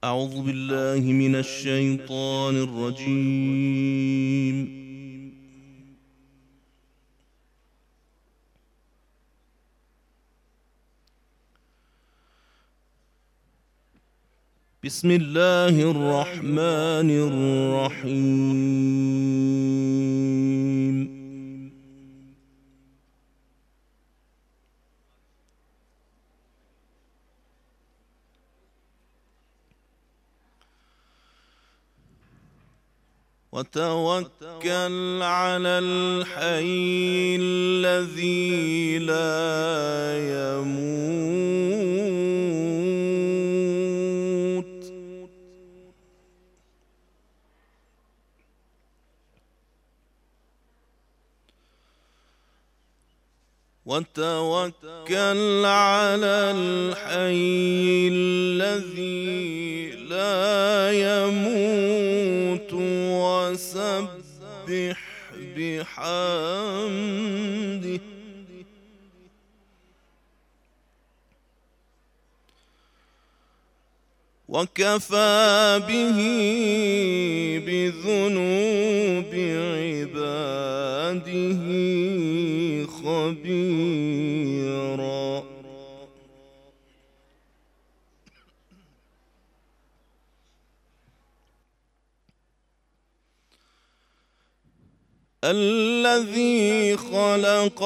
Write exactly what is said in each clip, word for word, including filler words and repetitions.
أعوذ بالله من الشيطان الرجيم. بسم الله الرحمن الرحيم. وتوكل على الحي الذي لا يموت وتوكل على الحي الذي لا يموت وسبح بحمده وكفى به بذنوب عباده خبيرا. الذي خلق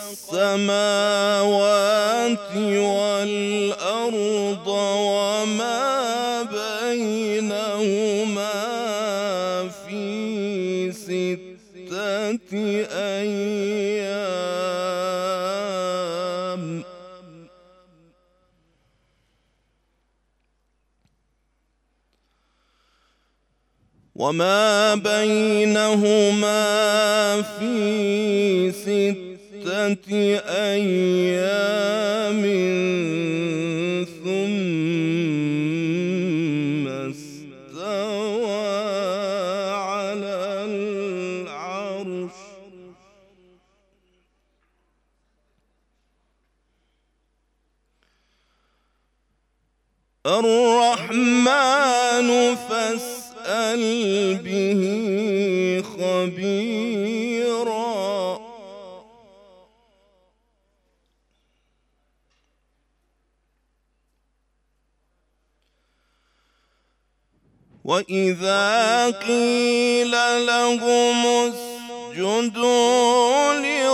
السماوات والأرض وما بينهما في ستة أيام وما بينهما في ستة أيام ثم استوى على العرش. الرحمن فاسأل به خبيرا. وإذا قيل لهم اسجدوا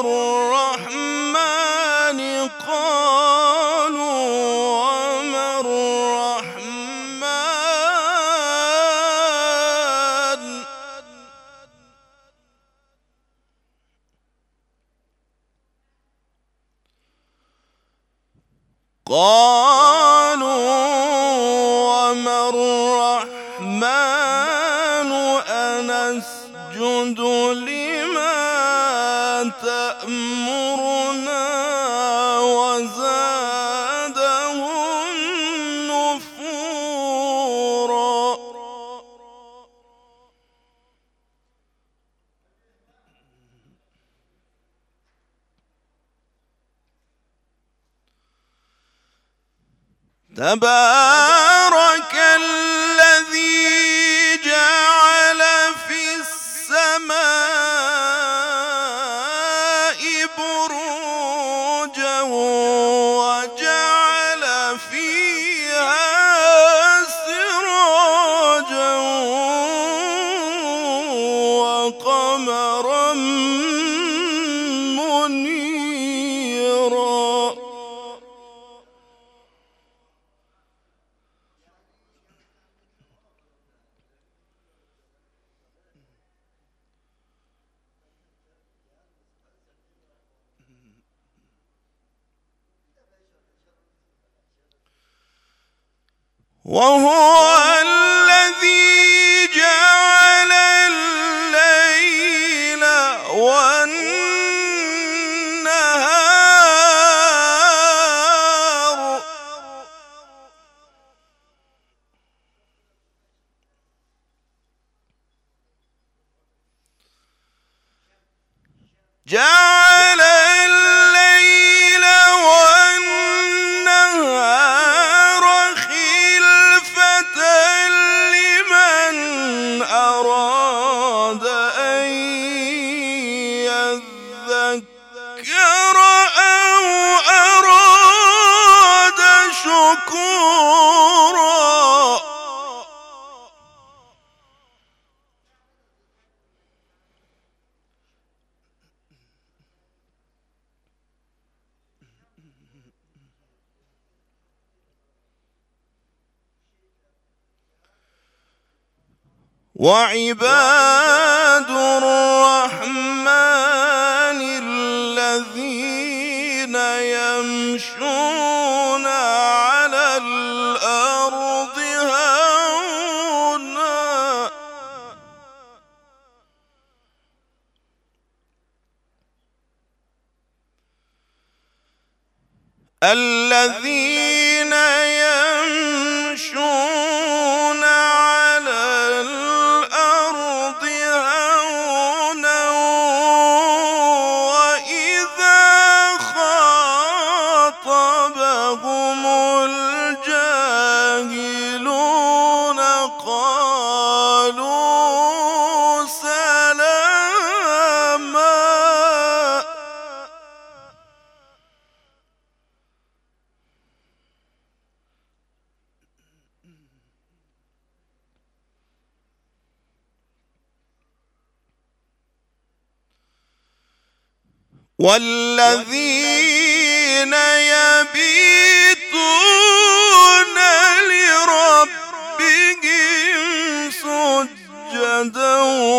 للرحمن قالوا وما الرحمن قالوا وما الرحمن أنسجد لما تأمرنا وزادهم نفورا. تبارك الذي جعل في السماء بروجا وجعل فيها سراجا وقمرا منيرا. وهو الذي جعل الليل والنهار جعل الليل والنهار خلفة ذكر أو أراد شكورا وعباد الرحمن الذين يمشون على الأرض هونا الذين يمشون على الأرض هونا وإذا خاطبهم الجاهلون قالوا سلاما والذين يبيتون لربهم سجدا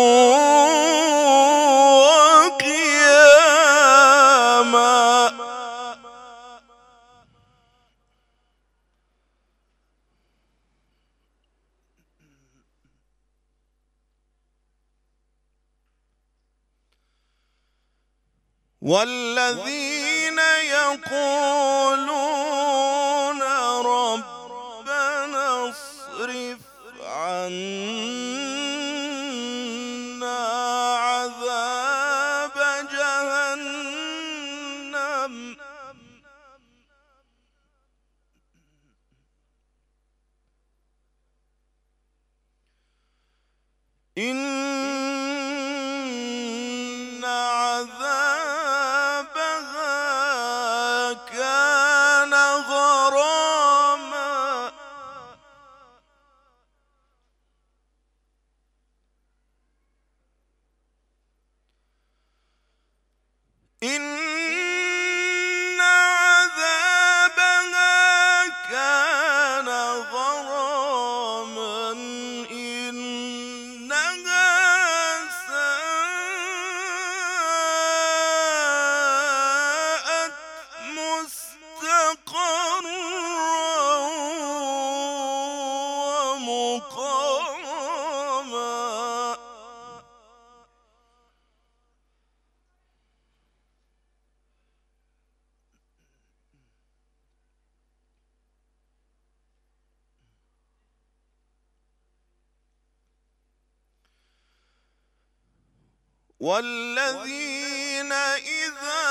وقياما والذين يقولون ربنا اصرف عنا عذاب جهنم إن عذابها كان غراما إن عذابها كان غراما إنها ساءت مستقرا ومقاما والذين إذا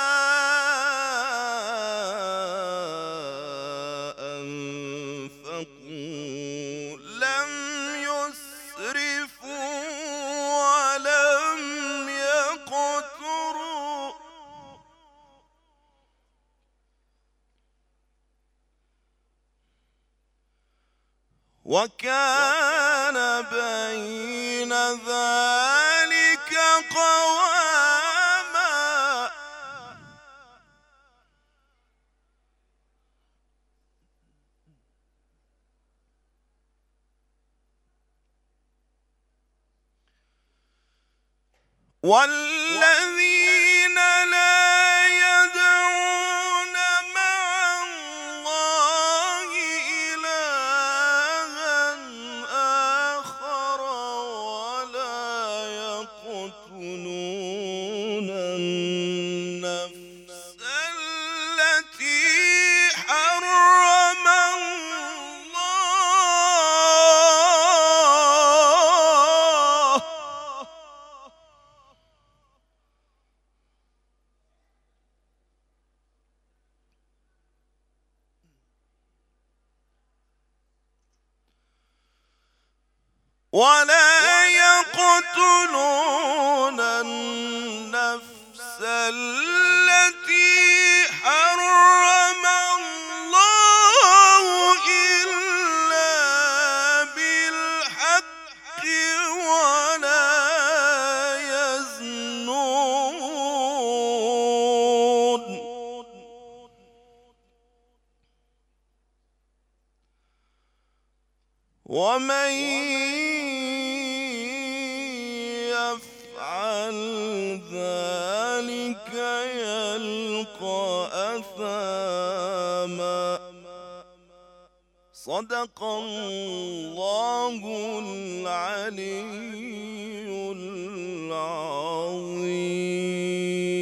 أنفقوا لم يسرفوا ولم يقتروا وكان بين ذلك قواما والذين لا يدعون مع الله إلها آخر ولا يقتلون النفس التي حرم الله ولا يقتلون النفس التي حرم الله إلا بالحق ولا يزنون ومن يفعل ذلك يلقى أثاما صدق الله العلي العظيم.